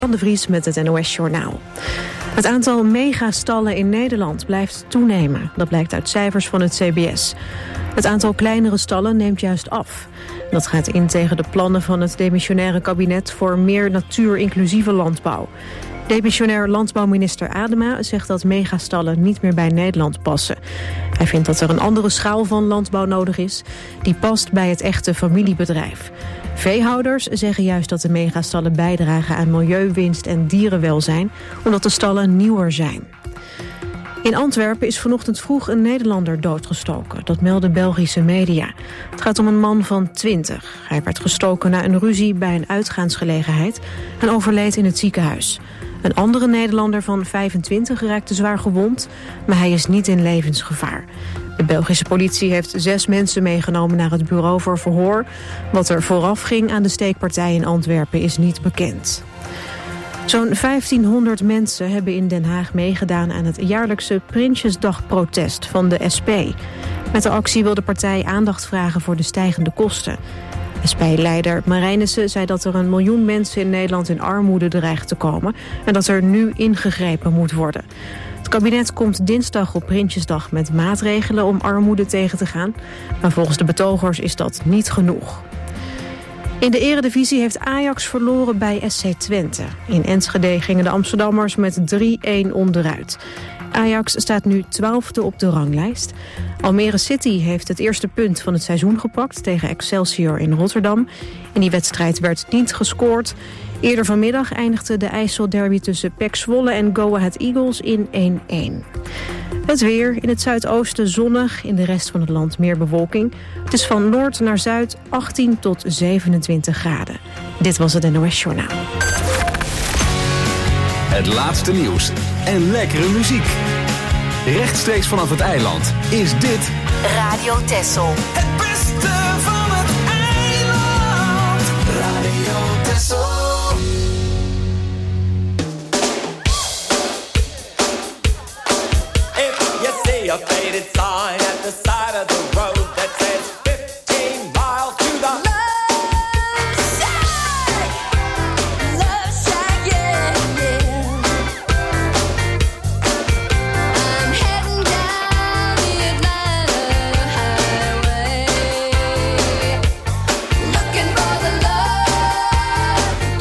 Van de Vries met het NOS-journaal. Het aantal megastallen in Nederland blijft toenemen. Dat blijkt uit cijfers van het CBS. Het aantal kleinere stallen neemt juist af. Dat gaat in tegen de plannen van het demissionaire kabinet voor meer natuur-inclusieve landbouw. Demissionair landbouwminister Adema zegt dat megastallen niet meer bij Nederland passen. Hij vindt dat er een andere schaal van landbouw nodig is, die past bij het echte familiebedrijf. Veehouders zeggen juist dat de megastallen bijdragen aan milieuwinst en dierenwelzijn, omdat de stallen nieuwer zijn. In Antwerpen is vanochtend vroeg een Nederlander doodgestoken. Dat melden Belgische media. Het gaat om een man van 20. Hij werd gestoken na een ruzie bij een uitgaansgelegenheid en overleed in het ziekenhuis. Een andere Nederlander van 25 raakte zwaar gewond, maar hij is niet in levensgevaar. De Belgische politie heeft 6 mensen meegenomen naar het bureau voor verhoor. Wat er vooraf ging aan de steekpartij in Antwerpen is niet bekend. Zo'n 1500 mensen hebben in Den Haag meegedaan aan het jaarlijkse Prinsjesdagprotest van de SP. Met de actie wil de partij aandacht vragen voor de stijgende kosten. SP-leider Marijnissen zei dat er 1 miljoen mensen in Nederland in armoede dreigt te komen en dat er nu ingegrepen moet worden. Het kabinet komt dinsdag op Prinsjesdag met maatregelen om armoede tegen te gaan, maar volgens de betogers is dat niet genoeg. In de eredivisie heeft Ajax verloren bij SC Twente. In Enschede gingen de Amsterdammers met 3-1 onderuit. Ajax staat nu 12e op de ranglijst. Almere City heeft het eerste punt van het seizoen gepakt tegen Excelsior in Rotterdam. In die wedstrijd werd niet gescoord. Eerder vanmiddag eindigde de IJsselderby tussen PEC Zwolle en Go Ahead Eagles in 1-1. Het weer, in het zuidoosten zonnig, in de rest van het land meer bewolking. Het is van noord naar zuid 18 tot 27 graden. Dit was het NOS Journaal. Het laatste nieuws en lekkere muziek. Rechtstreeks vanaf het eiland is dit Radio Texel. Het beste van het eiland. Radio Texel. A faded sign at the side of the road that says 15 miles to the Love shack, yeah, yeah. I'm heading down the Atlanta highway, looking for the love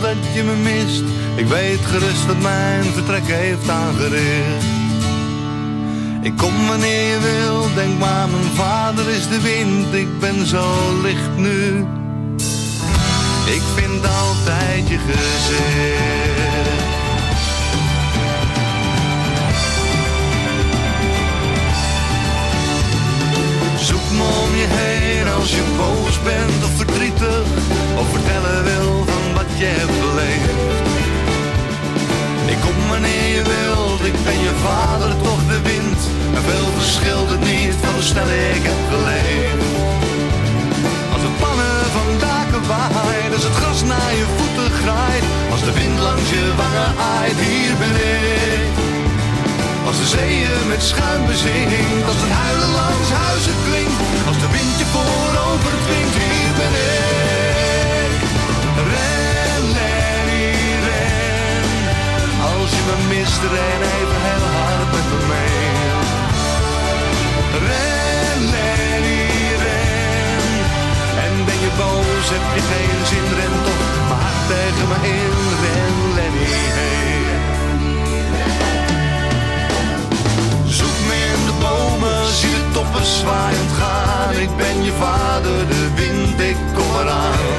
dat je me mist. Ik weet gerust dat mijn vertrek heeft aangericht. Ik kom wanneer je wil, denk maar mijn vader is de wind. Ik ben zo licht nu. Ik vind altijd je gezicht. Zoek me om je heen als je boos bent of verdrietig, of vertellen wil van wat je hebt beleefd. Ik kom wanneer je wilt, ik ben je vader, toch de wind. En veel verschilt het niet van hoe snel ik heb geleefd. Als de pannen van daken waaien, als het gras naar je voeten graait, als de wind langs je wangen aait, hier ben ik. Als de zeeën met schuim bezingt, als het huilen langs huizen klinkt, als de wind je voorover dwingt, hier ben ik. Ren, Lenny, ren. Als je me mist, ren even heel hard met me mee. Ren, Lenny, ren. En ben je boos, heb je geen zin, ren toch maar hard tegen me in. Ren, Lenny, hey. Zoek me in de bomen, zie de toppen zwaaiend gaan. Ik ben je vader, de wind, ik kom eraan.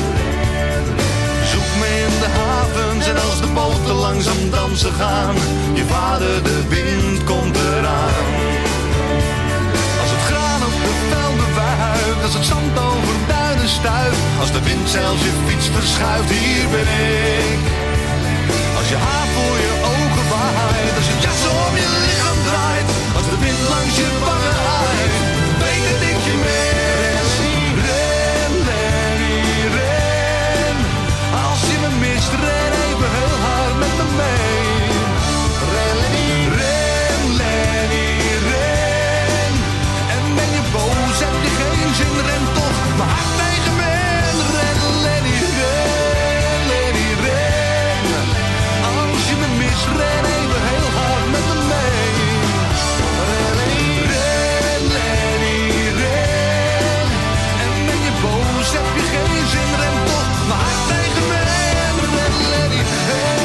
Zoek me in de havens en als de boten langzaam dansen gaan. Je vader, de wind, komt eraan. Als het graan op de velden wuift, als het zand over duinen stuift, als de wind zelfs je fiets verschuift, hier ben ik. Als je haar voor je ogen waait, als het jas om je lichaam draait, als de wind langs je wangen aait, weet dat ik je mis. Ren, Lenny, ren. Als je me mist, ren even heel hard met me mee. Ren, Lenny, ren, Lenny, ren. En ben je boos, heb je geen zin, ren toch maar hard tegen me in. Ren, Lenny, ren, Lenny, ren. Als je me mist, ren even heel hard met me mee. Ren, Lenny, ren. En ben je boos, heb je geen zin, ren toch maar hard tegen me in. Ren, Lenny, hey.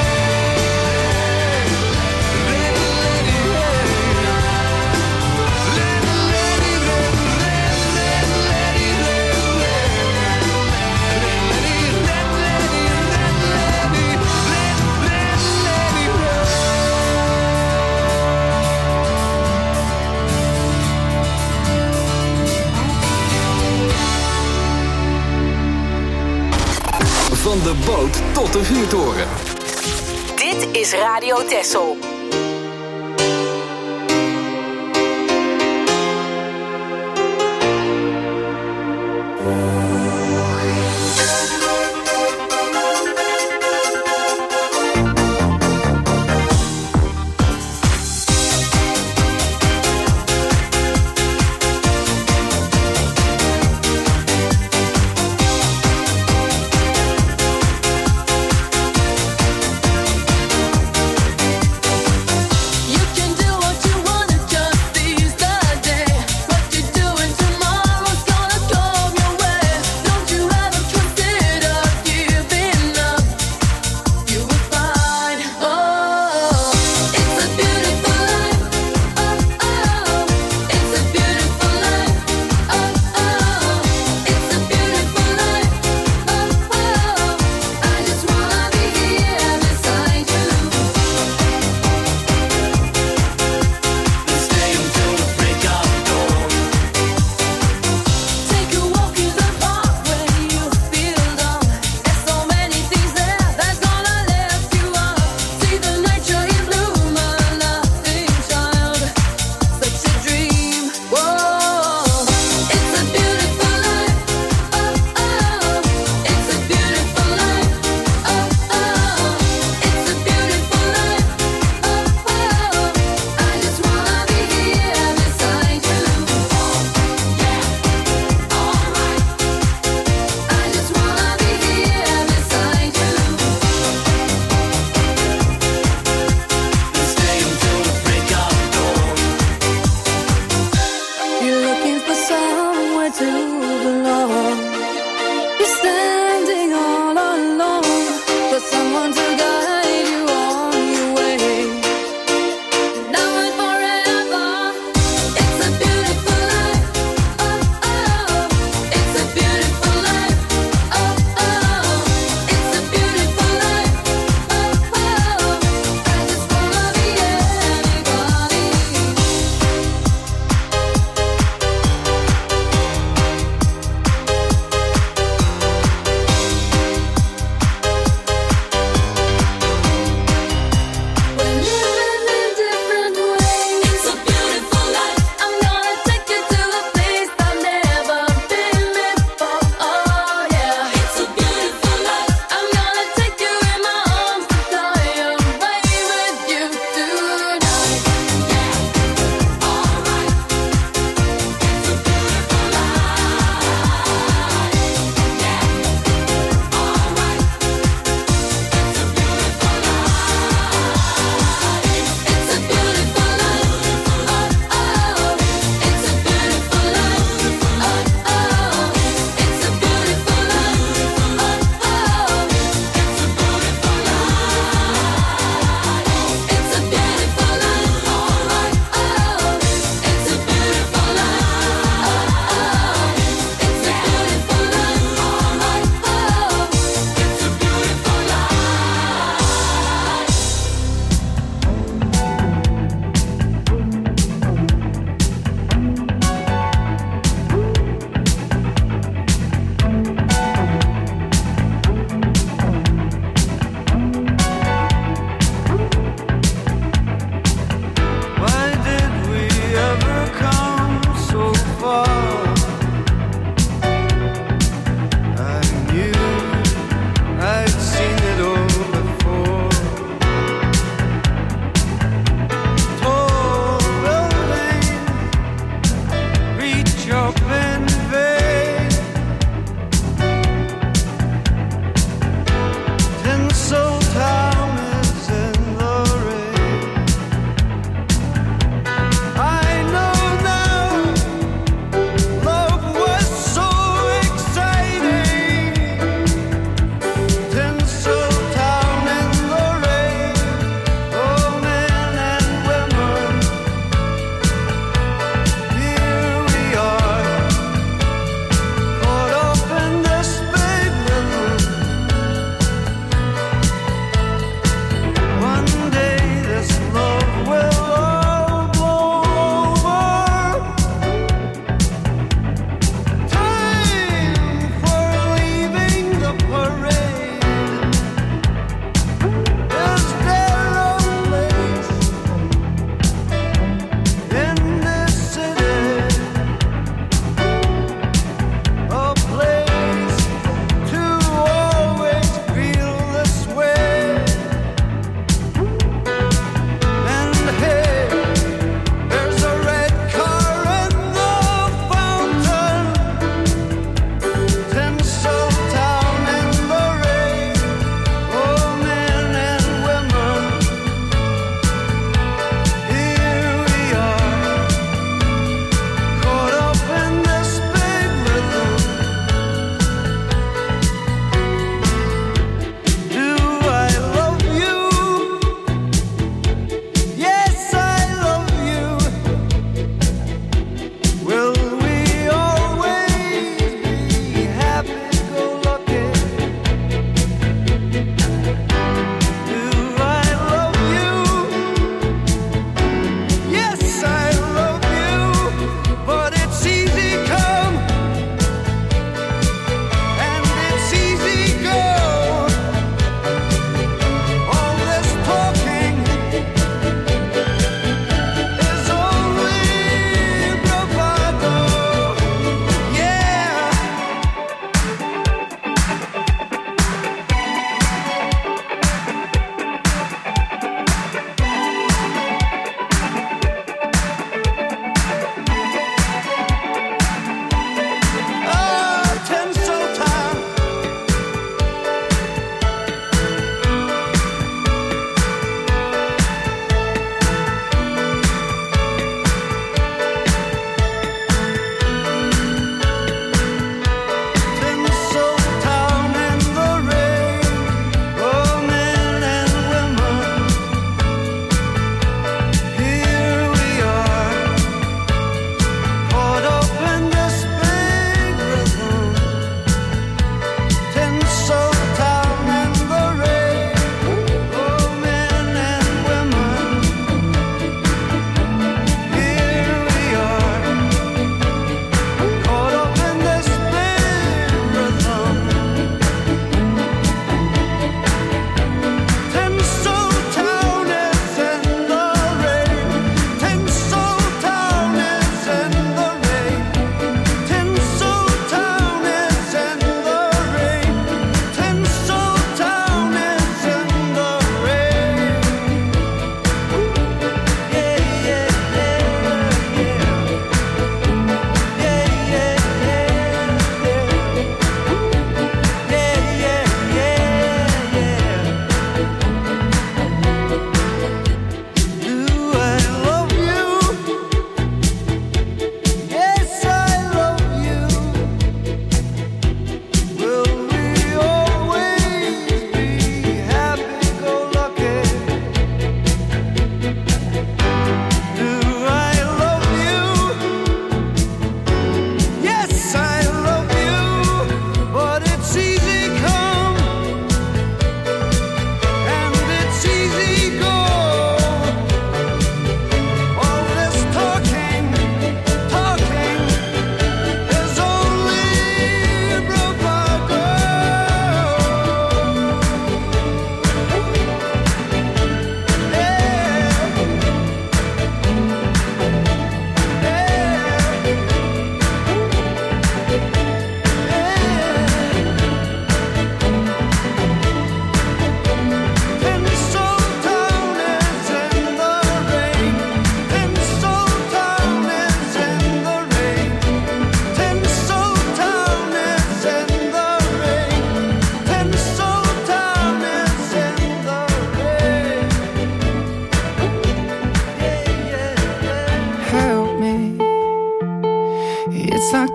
Ren, Lenny, hey. Ren, Lenny, ren, ren, ren, Lenny, ren, ren. Ren, Lenny, ren, Lenny, ren, Lenny, ren, ren, Lenny, ren. Van de boot tot de vuurtoren. Dit is Radio Texel.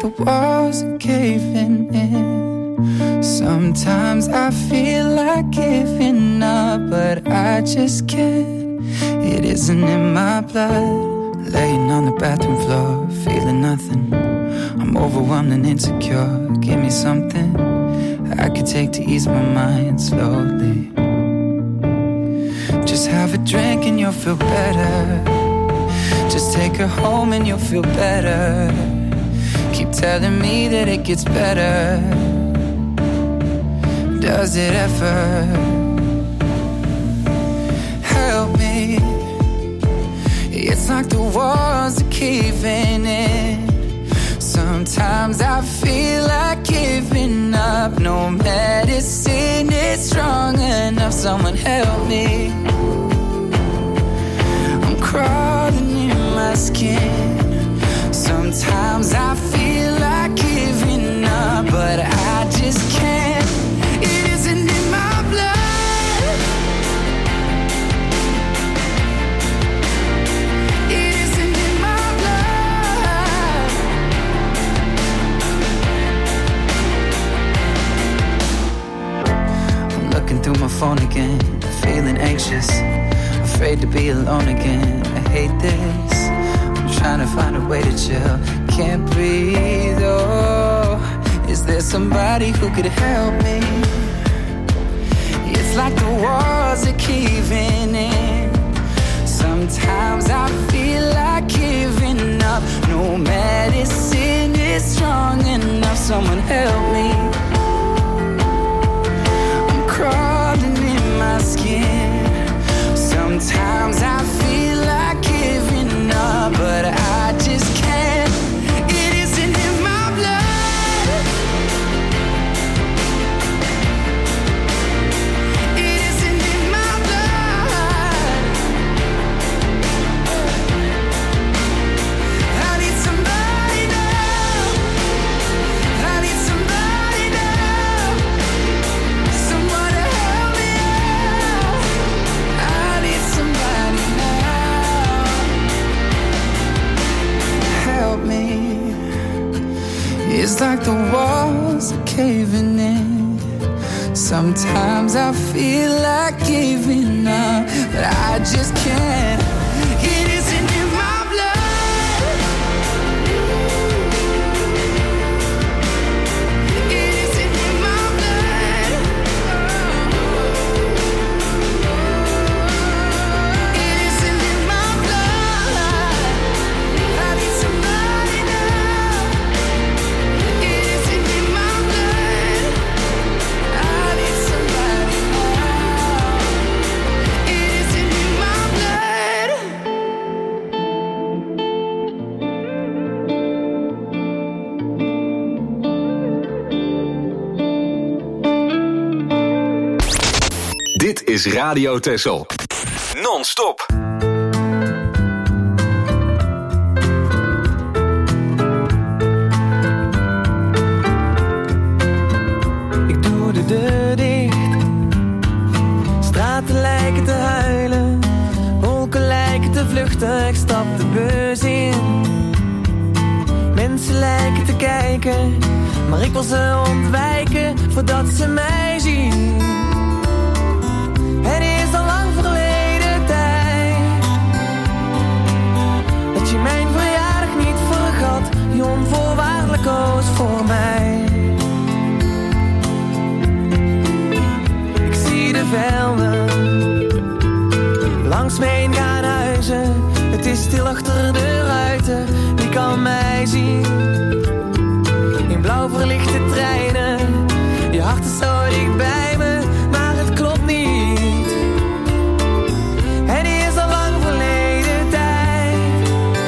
the walls are caving in. Sometimes I feel like giving up, but I just can't. It isn't in my blood. Laying on the bathroom floor, feeling nothing. I'm overwhelmed and insecure. Give me something I could take to ease my mind slowly. Just have a drink and you'll feel better. Just take her home and you'll feel better. Keep telling me that it gets better. Does it ever? Help me. It's like the walls are caving in. Sometimes I feel like giving up. No medicine is strong enough. Someone help me. I'm crawling in my skin. Sometimes I feel like giving up, but I just can't. It isn't in my blood. It isn't in my blood. I'm looking through my phone again, feeling anxious, afraid to be alone again. I hate this. I'm trying to find a way to chill. Can't breathe, oh. Is there somebody who could help me? It's like the walls are caving in. Sometimes I feel like giving up. No medicine is strong enough. Someone help me. I'm crawling in my skin. Sometimes I feel like giving up, but I just can't. It isn't in my blood. It isn't in my blood. I need somebody now. I need somebody now. Someone to help me out. I need somebody now. Help me. It's like the walls are caving in. Sometimes I feel like giving up, but I just can't. It isn't in my blood. It isn't in my blood. It isn't in my blood. I need somebody now. It isn't in my blood. I need somebody now. It isn't in my blood. Dit is Radio Texel. Non-stop. Ik doe de deur dicht. Straten lijken te huilen. Wolken lijken te vluchten. Ik stap de bus in. Mensen lijken te kijken. Maar ik wil ze ontwijken voordat ze mij zien. Het is al lang verleden tijd dat je mijn verjaardag niet vergat. Je onvoorwaardelijk koos voor mij. Ik zie de velden langs me heen gaan huizen. Het is stil achter de ruiten. Wie kan mij zien? In blauw verlichte treinen. Je hart is zo dicht bij me, maar het klopt niet. Het is al lang verleden tijd.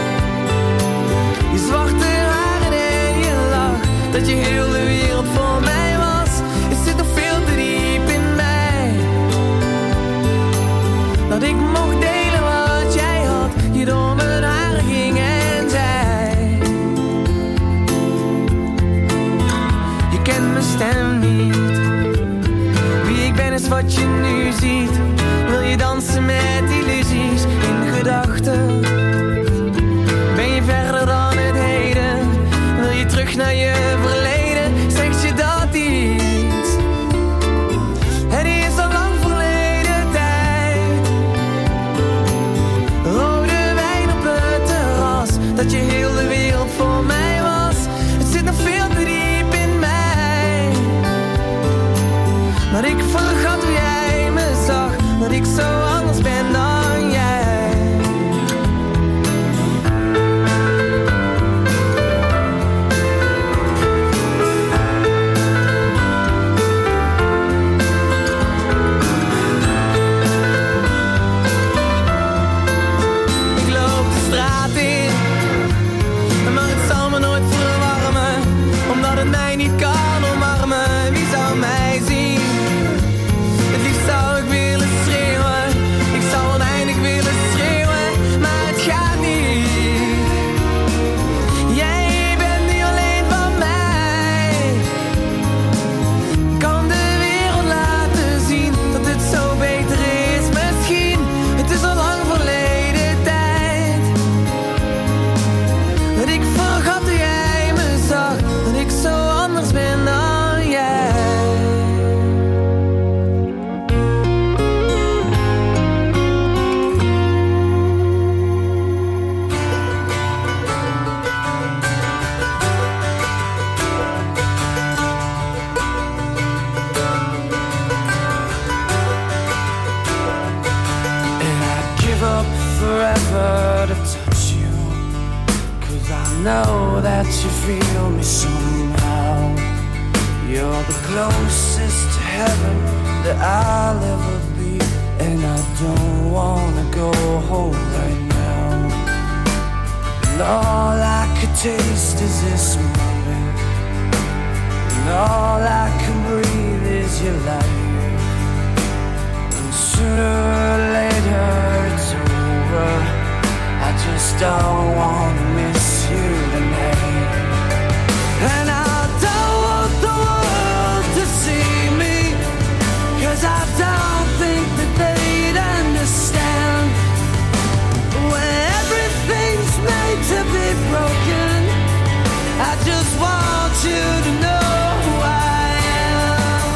Je zwarte haren en je lach, dat je heel de wereld voor mij was. Het zit nog veel te diep in mij. Dat ik mocht delen wat jij had, je door mijn haren ging en zei. Je kent mijn stem niet. Wie ik ben is wat je nu ziet. Wil je dansen met illusies in gedachten? Ben je verder dan het heden? Wil je terug terug naar je verleden, zegt je dat iets. Het is al lang verleden tijd. Rode wijn op het terras, dat je heel de wereld voor mij was. Het zit nog veel te diep in mij. Maar ik vergat hoe jij me zag, dat ik zo anders ben dan jij. Know that you feel me somehow. You're the closest to heaven that I'll ever be, and I don't wanna go home right now. And all I could taste is this moment, and all I can breathe is your light. And sooner or later it's over. I just don't wanna miss you tonight. And I don't want the world to see me, 'cause I don't think that they'd understand. When everything's made to be broken, I just want you to know who I am.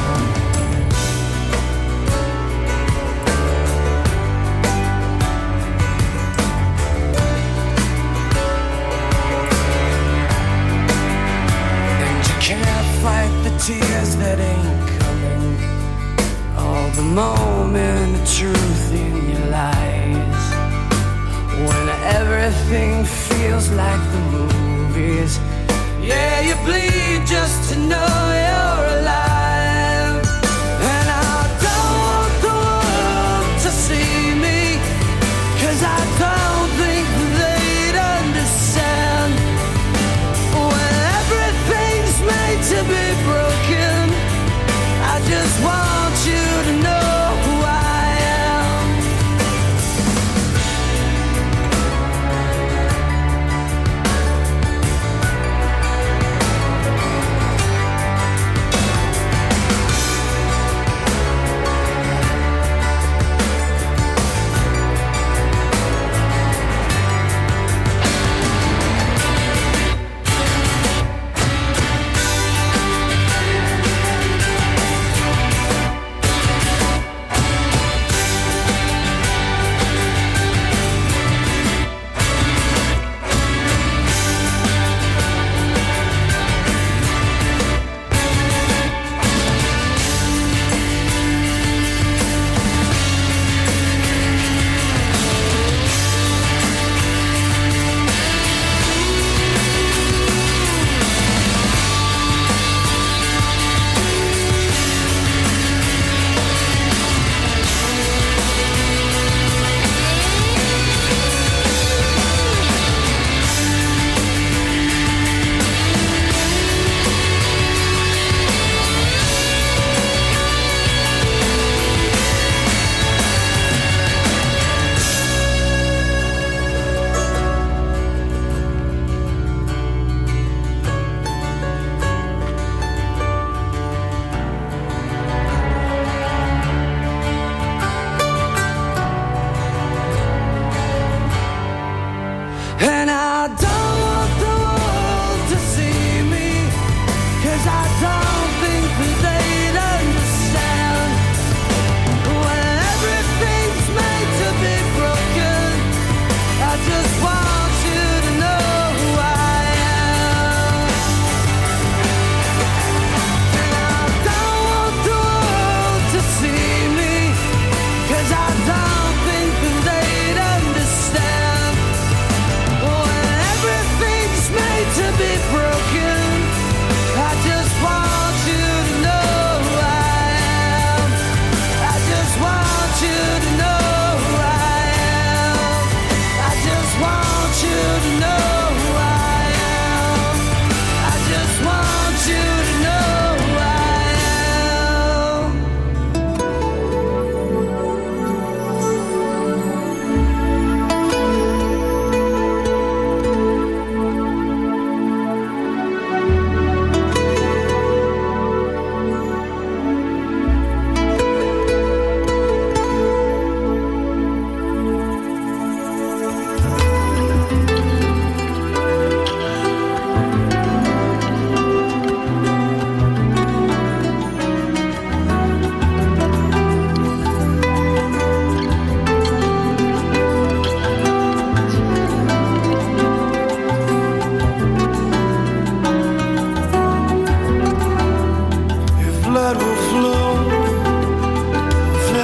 Fight the tears that ain't coming, all the moment of truth in your lies. When everything feels like the movies, yeah, you bleed just to know you're alive. And I don't want the world to see me, 'cause I don't think they'd understand. When everything's made to be broken, I just want you to know who I am.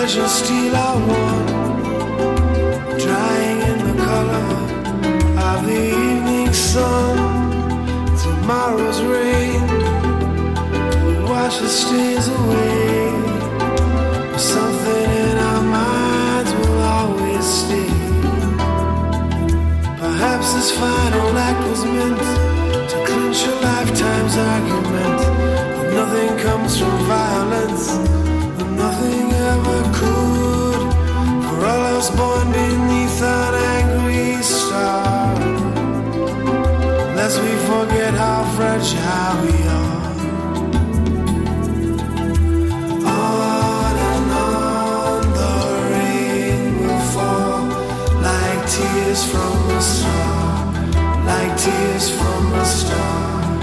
precious steel I want, drying in the color of the evening sun. Tomorrow's rain will wash the stains away. Something in our minds will always stay. Perhaps this final act was meant to clinch a lifetime's argument. But nothing comes from violence, and nothing ever could. For all us born beneath an angry star, lest we forget how fragile we are. On and on the rain will fall, like tears from a star, like tears from a star.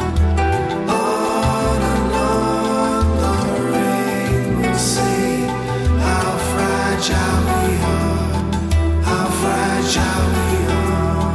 On and on the rain will say how fragile we are, how fragile we are.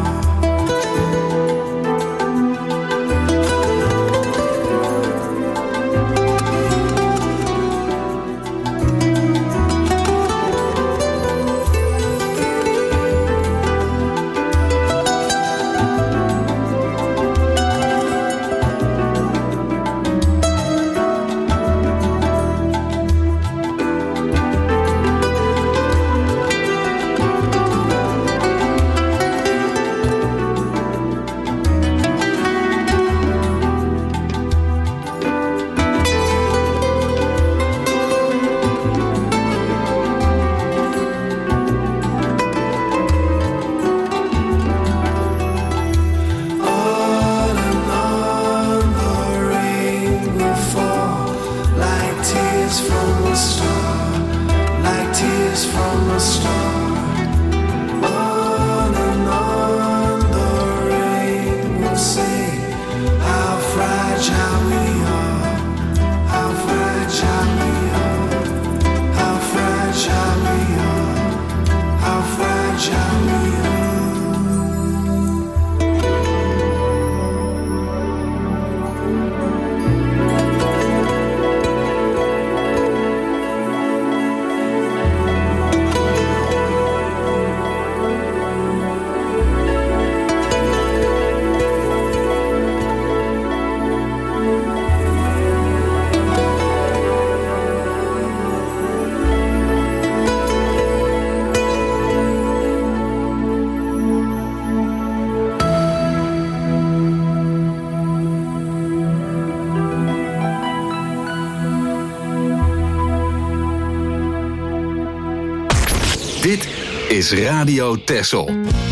Dit is Radio Texel.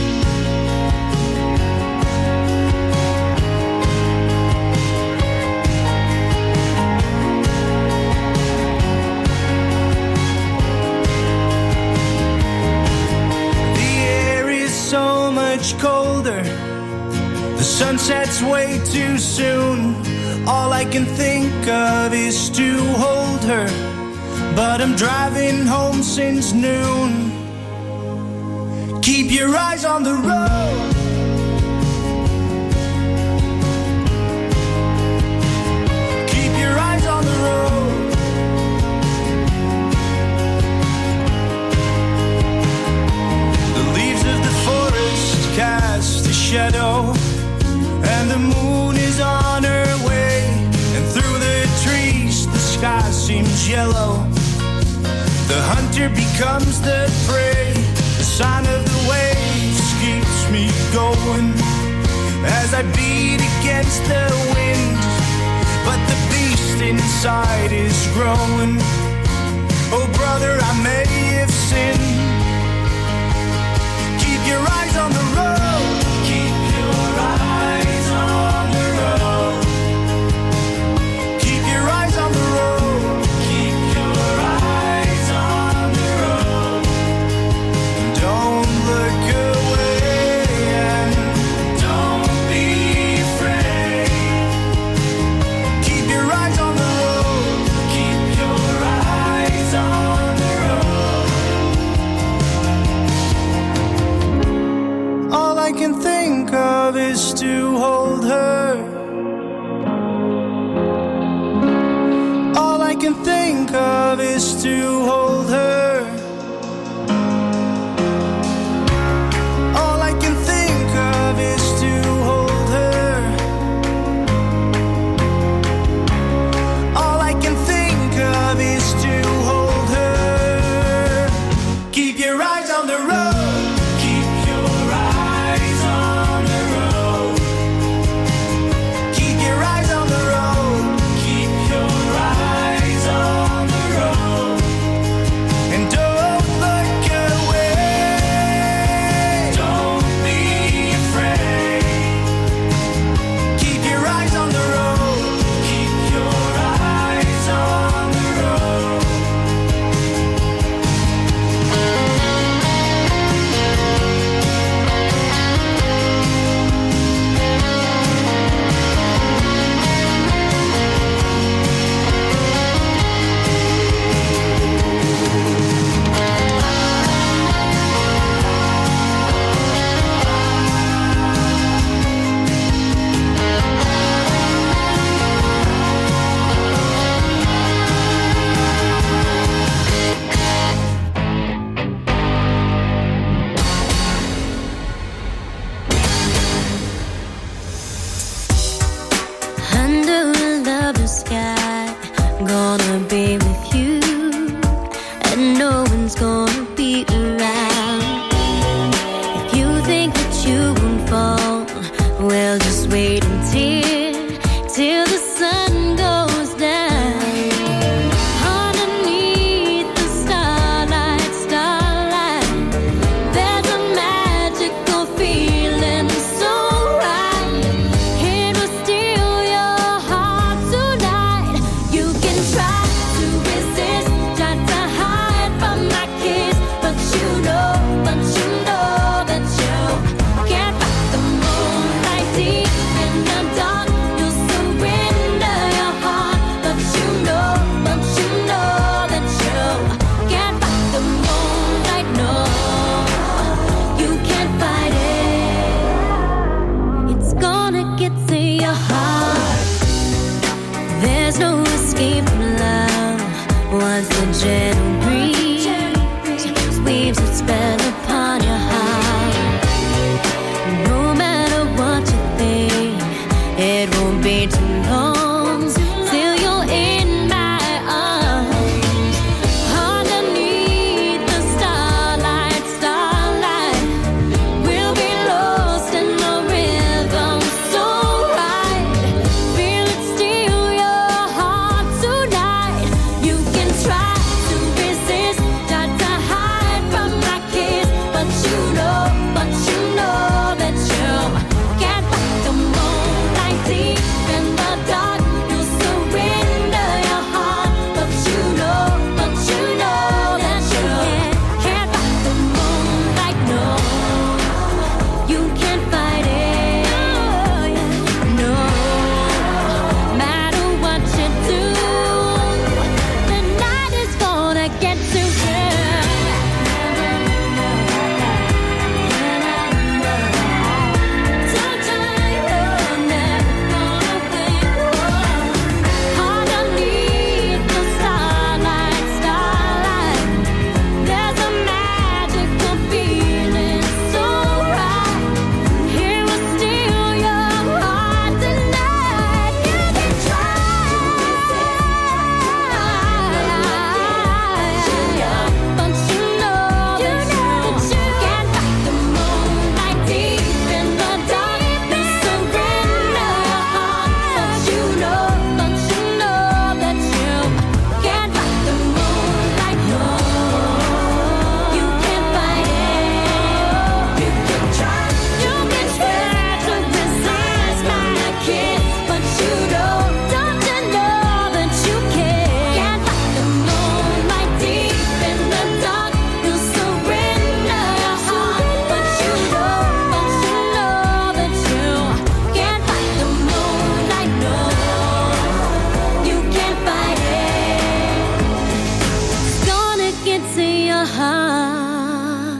Colder, the sun sets way too soon. All I can think of is to hold her, but I'm driving home since noon. Keep your eyes on the road. Keep your eyes on the road. The leaves of the forest cast a shadow, and the moon is on her way, and through the trees the sky seems yellow. The hunter becomes the prey. The sound of the waves keeps me going as I beat against the wind, but the beast inside is growing. Oh brother, I may have sinned. Keep your eyes on the road. Keep your eyes on the road. Keep your eyes on the road. Keep your eyes on the road. Don't look away and don't be afraid. Keep your eyes on the road. Keep your eyes on the road. All I can think of is to hold her. All I can think of is to hold her. and no one's gonna be around. If you think that you won't fall, well, just wait till the sun goes down. Underneath the starlight, there's a magical feeling so right. It will steal your heart tonight. You can try to resist, try to hide from my kiss, but you know that you can't fight the moonlight deep in the dark. You'll surrender your heart, but you know that you can't fight the moonlight. No, you can't fight it. It's gonna get to your heart. There's no escape from love once the gentle breeze weaves its spell upon your heart. No matter what you think, it won't be too long till you're in my arms. Underneath the starlight, we'll be lost in the rhythm so right. Feel it steal your heart tonight. You can try to resist, try to hide from my kiss, but you know that you can't fight the moonlight deep in the dark. You'll surrender your heart, but you know that you can't fight the moonlight. No, you can't fight it. No, matter what you do, the night is gonna get to you. Underneath the starlight, there's a magical feeling so right. It will steal your heart tonight. You can try, but you know that you can't fight the moonlight deep in the dark. You surrender your heart, but you know that you can't fight the moonlight. No, you can't fight it. You can try to resist my kiss, but you don't you know that you can't fight the moonlight deep in the dark. You surrender your heart, but you know that you can't fight the moonlight. No, you can't fight it. It's gonna get to your heart.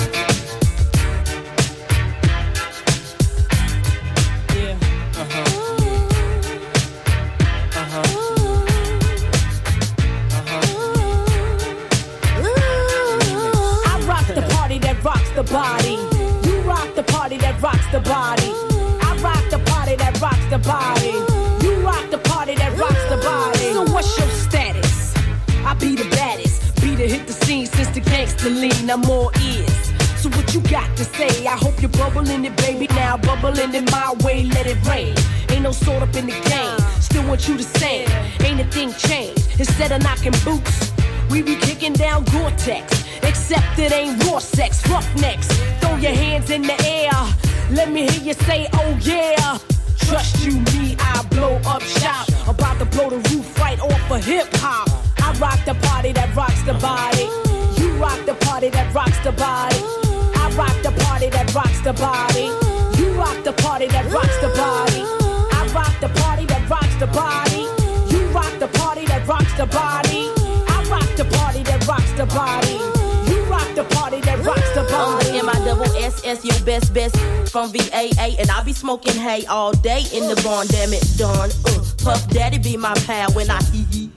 I rock the party that rocks the body. You rock the party that rocks the body. I rock the party that rocks the body. You rock the party that rocks the body. So what's your status? I be the baddest. Be to hit the scene since the gangster lean. I'm all ears. So what you got to say? I hope you're bubbling it, baby. Now bubbling it my way, let it rain. Ain't no sort up in the game. Still want you to sing. Ain't a thing changed. Instead of knocking boots, we be kicking down Gore-Tex. Except it ain't raw sex, roughnecks. Throw your hands in the air. Let me hear you say, oh yeah. Trust you, me, I blow up shop. About to blow the roof right off of hip-hop. I rock the party that rocks the body. You rock the party that rocks the body. I rock the party that rocks the body. You rock the party that rocks the body. I rock the party that rocks the body. You rock the party that rocks the body. I rock the party that rocks the body. You rock the party that rocks the body. M-I-double-S-S, your best from VAA. And I be smoking hay all day in the barn, damn it, darn. Puff Daddy be my pal when I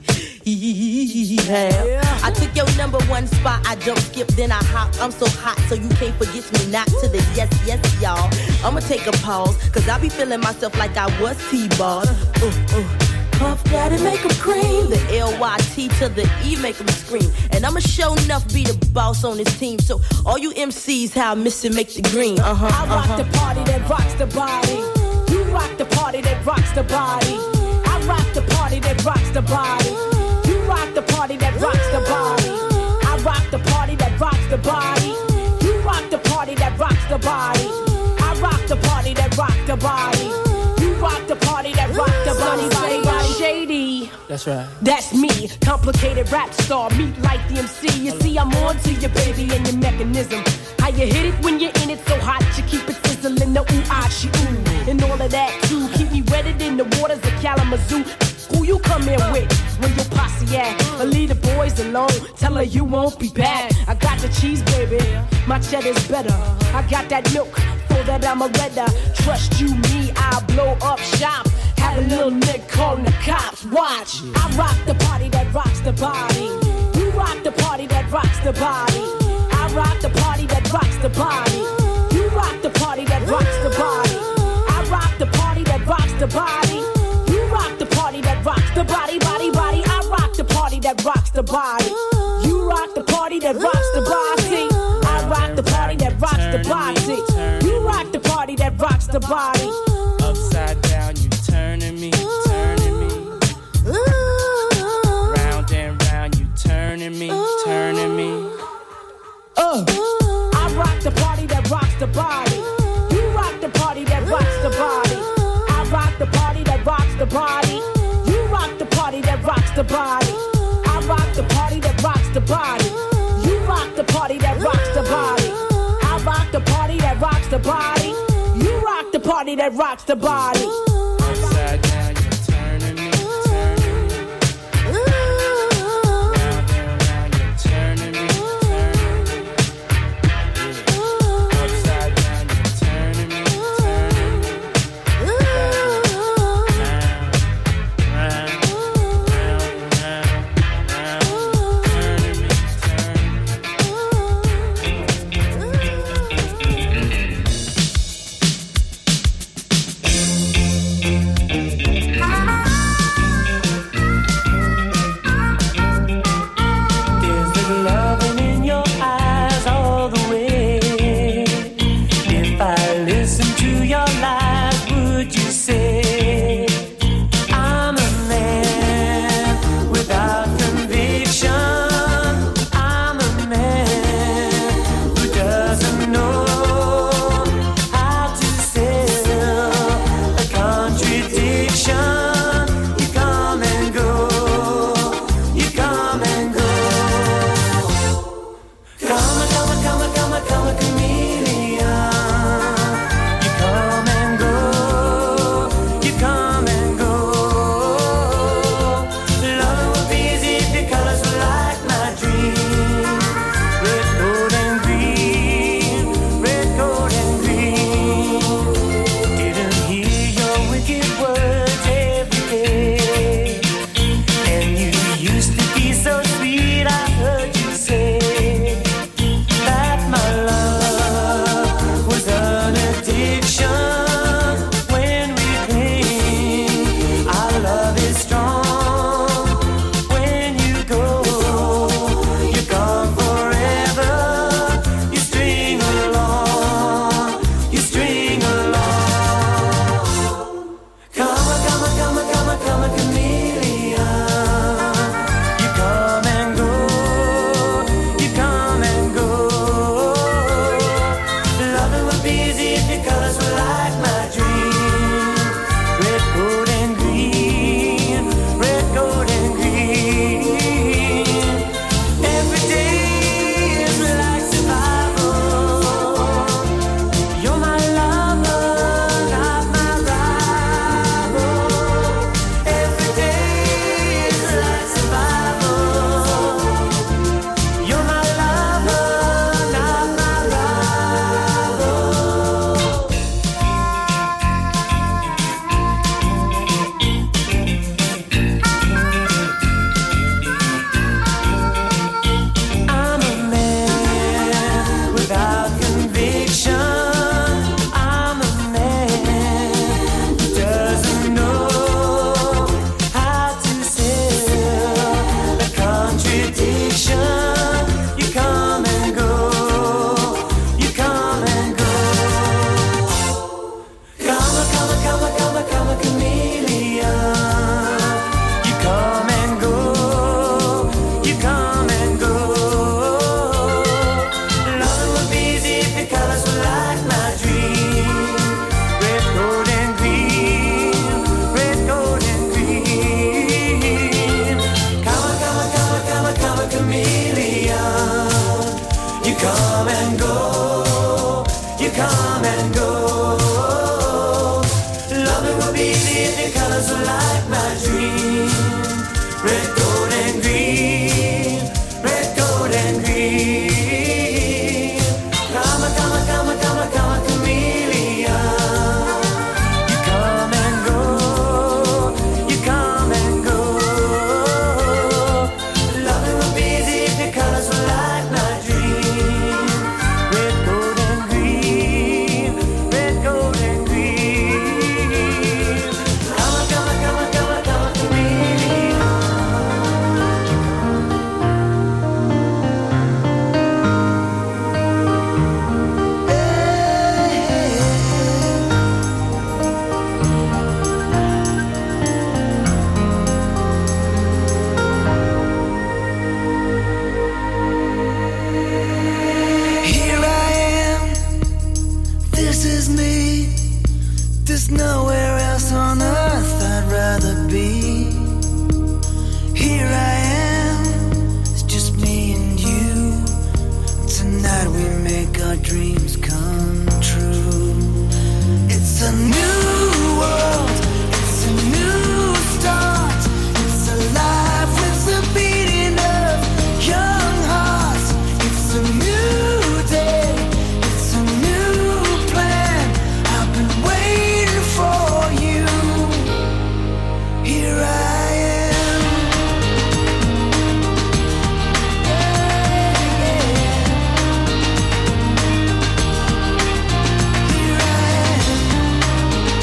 have. I took your #1 spot, I jump, skip, then I hop. I'm so hot, so you can't forget me not to the yes, yes, y'all. I'ma take a pause, cause I be feeling myself like I was T-ball. Puff Daddy make them cream. The L-Y-T to the E make them scream. And I'ma show enough be the boss on this team. So all you MCs, how I miss it, make the green. I rock the party that rocks the body. You rock the party that rocks the body. I rock the party that rocks the body. You rock the party that rocks the body. I rock the party that rocks the body. You rock the party that rocks the body. I rock the party that rocks the body. You rock the party that rocks the body. Body shady. That's right. That's me, complicated rap star, meet like the MC. You see, I'm on to your baby and your mechanism. How you hit it when you're in it so hot, you keep it sizzling, the ooh-ah-she-ooh. And all of that too, keep me wetted in the waters of Kalamazoo. Who you come in with, when your posse at? Or leave the boys alone, tell her you won't be back. I got the cheese, baby, my cheddar's better. I got that milk, for that I'm a redder. Trust you, me, I'll blow up shop. Have a little nigga calling the cops, watch. I rock the party that rocks the body. You rock the party that rocks the body. I rock the party that rocks the body. You rock the party that rocks the body. I rock the party that rocks the body. You rock the party that rocks the body, body, body. I rock the party that rocks the body. You rock the party that rocks the body. I rock the party that rocks the body. You rock the party that rocks the body. Upside down, you turning me, turning me. Round and round, you turning me, turning me. I rock the party that rocks the body. You rock the party that rocks the body. I rock the party that rocks the body. You rock the party that rocks the body. I rock the party that rocks the body. You rock the party that rocks the body. I rock the party that rocks the body. You rock the party that rocks the body. Upside down, you turning me, turning me. Round and round, you turning me, turning me. Yeah. Upside down, you turning me, turning me. Round, turning me, come and go. Loving will be easy if your colors are like my dream. Red, gold, and green. Red, gold, and green. Come on, come on, come on, come on, come on, chameleon. You come and go. You come and go. Loving will be easy if your colors were like my dream. Red, gold, and green. Red, gold, and green. Come on, come on, come on, come on, come on, chameleon. Here I am, this is me. There's nowhere else on earth I'd rather be. Here I am, it's just me and you. Tonight we make our dreams come true. It's a new world, it's a new start. It's alive with the beating of young hearts. It's a new day, it's a new plan. I've been waiting for you. Here I am. Here I am.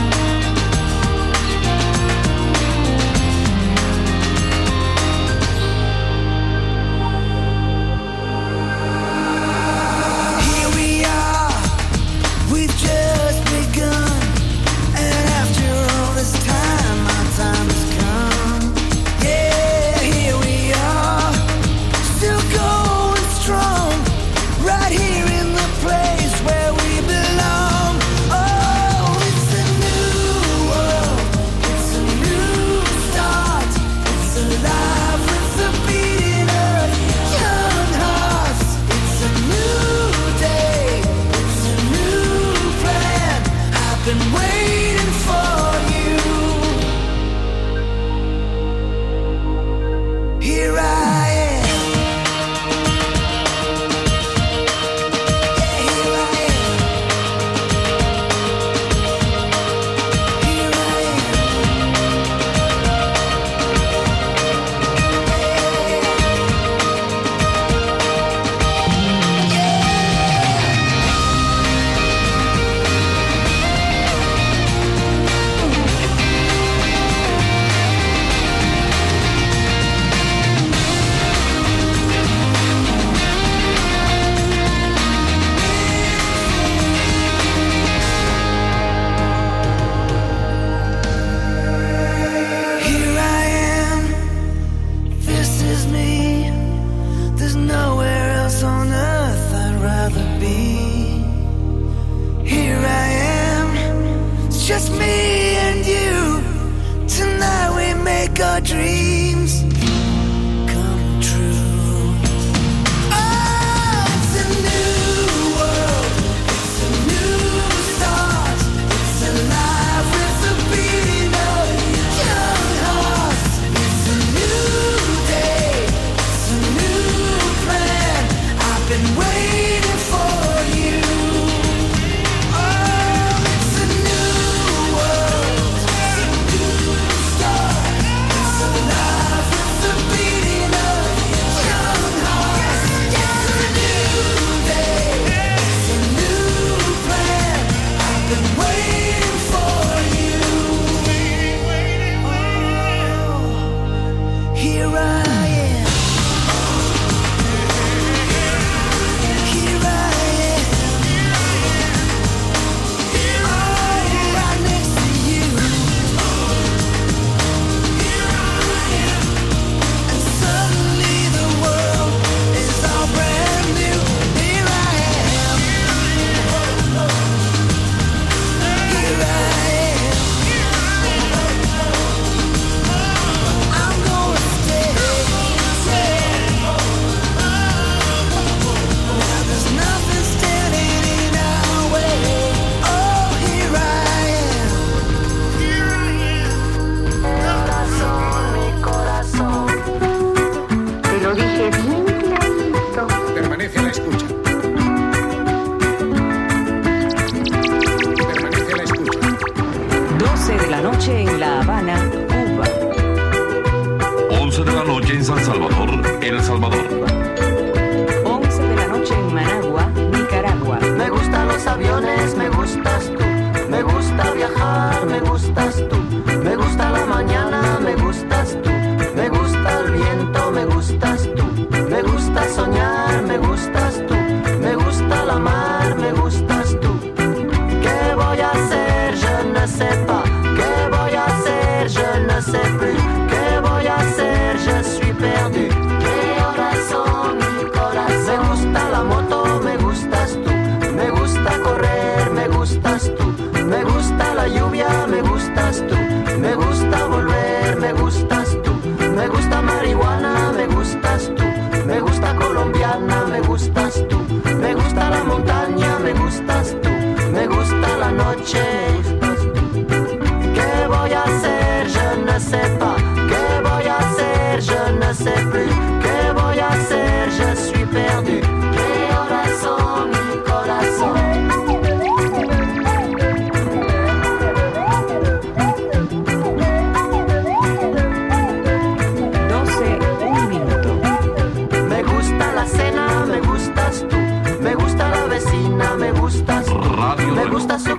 Here we are, we've just begun. And after all this time, our time has come. Yeah, here we are, still going strong. Right here in the place where we belong. Oh, it's a new world, it's a new start. It's alive with the beating of young hearts. It's a new day, it's a new plan. I've been waiting for you. Here I am. Yeah, here I am. Here I Here I am, this is me. There's nowhere else on earth I'd rather be. Here I am, it's just me and you. Tonight we make our dreams come true. Oh, it's a new world, it's a new start. It's alive with the beating of young hearts. It's a new day, it's a new plan. I've been waiting for you. Oh, it's a new world, it's a new start. It's alive.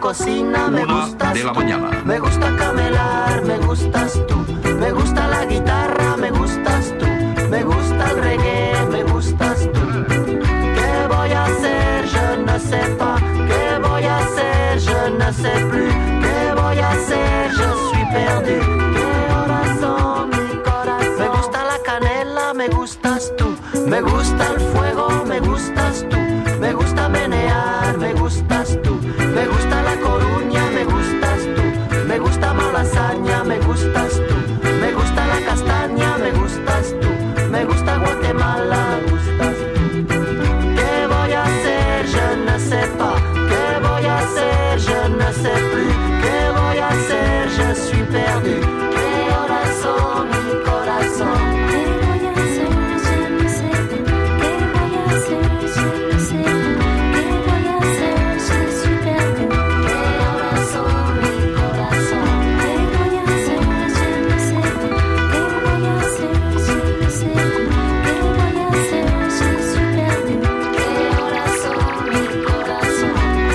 cocina, me gustas de la tú. mañana. Me gusta camelar, me gustas tú. Me gusta la guitarra, me gustas tú. Me gusta el reggae, me gustas tú. ¿Qué voy a hacer? Je ne sais pas. ¿Qué voy a hacer? Je ne sais plus. ¿Qué voy a hacer? Je suis perdu. ¿Qué horas son, mi corazón? Me gusta la canela, me gustas tú. Me gusta el fuego, me gustas tú. Me gusta menear, me gustas tú. Me gusta La Coruña, me gustas tú. Me gusta Malasaña, me gustas tú. Me gusta la castaña, me gustas tú. Me gusta Guatemala, me gustas tú. ¿Qué voy a hacer? Je ne sais pas. ¿Qué voy a hacer? Je ne sais plus. ¿Qué voy a hacer? Je suis perdu. ¿Qué horas son, mi corazón? ¿Qué voy a hacer? Je ne sais pas. ¿Qué voy a hacer? Je ne sais pas. ¿Qué voy a hacer? Je suis perdu. ¿Qué horas son, mi corazón? ¿Qué voy a hacer? Je ne sais pas. ¿Qué voy a hacer? Je ne sais pas. ¿Qué voy a hacer? Je suis perdu. ¿Qué horas son, mi corazón?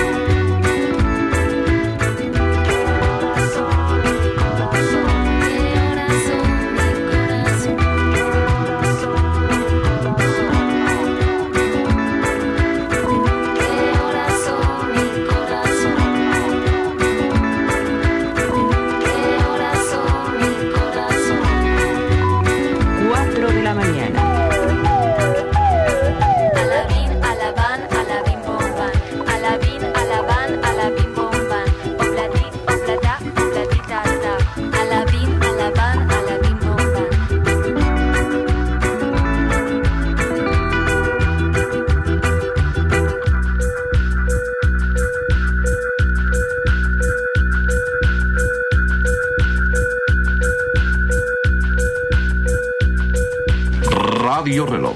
Radio Reloj.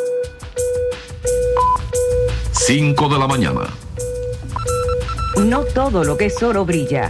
5 de la mañana. No todo lo que es oro brilla.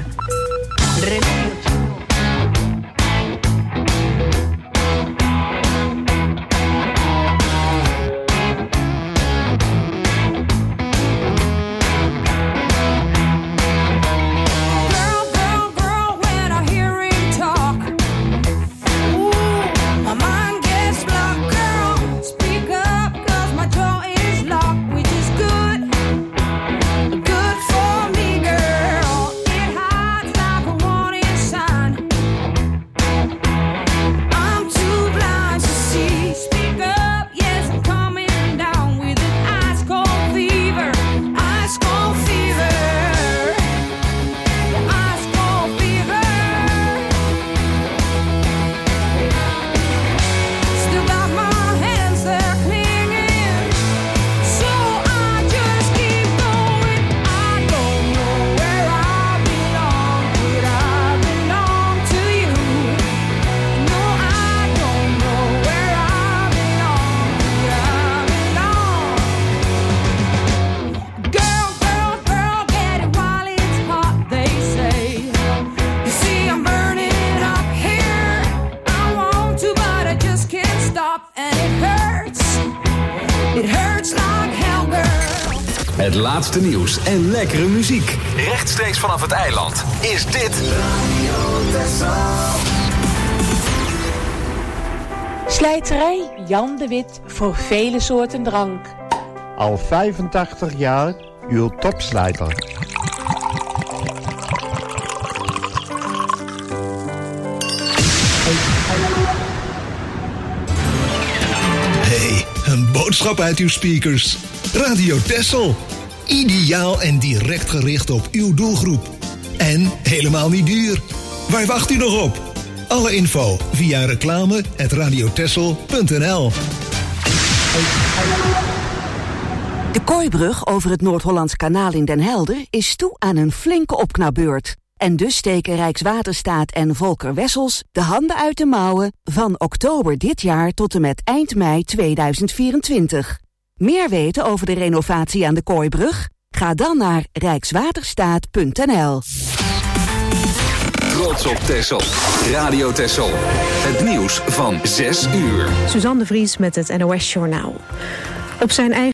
Het laatste nieuws en lekkere muziek. Rechtstreeks vanaf het eiland is dit Radio Texel. Slijterij Jan de Wit voor vele soorten drank. Al 85 jaar uw topslijter. Hey, een boodschap uit uw speakers. Radio Texel. Ideaal en direct gericht op uw doelgroep. En helemaal niet duur. Waar wacht u nog op? Alle info via reclame@radiotexel.nl. De Kooibrug over het Noord-Hollands Kanaal in Den Helder is toe aan een flinke opknapbeurt. En dus steken Rijkswaterstaat en Volker Wessels de handen uit de mouwen van oktober dit jaar tot en met eind mei 2024. Meer weten over de renovatie aan de Kooibrug? Ga dan naar rijkswaterstaat.nl. Trots op Texel. Radio Texel. Het nieuws van 6 uur. Suzanne de Vries met het NOS Journaal. Op zijn eigen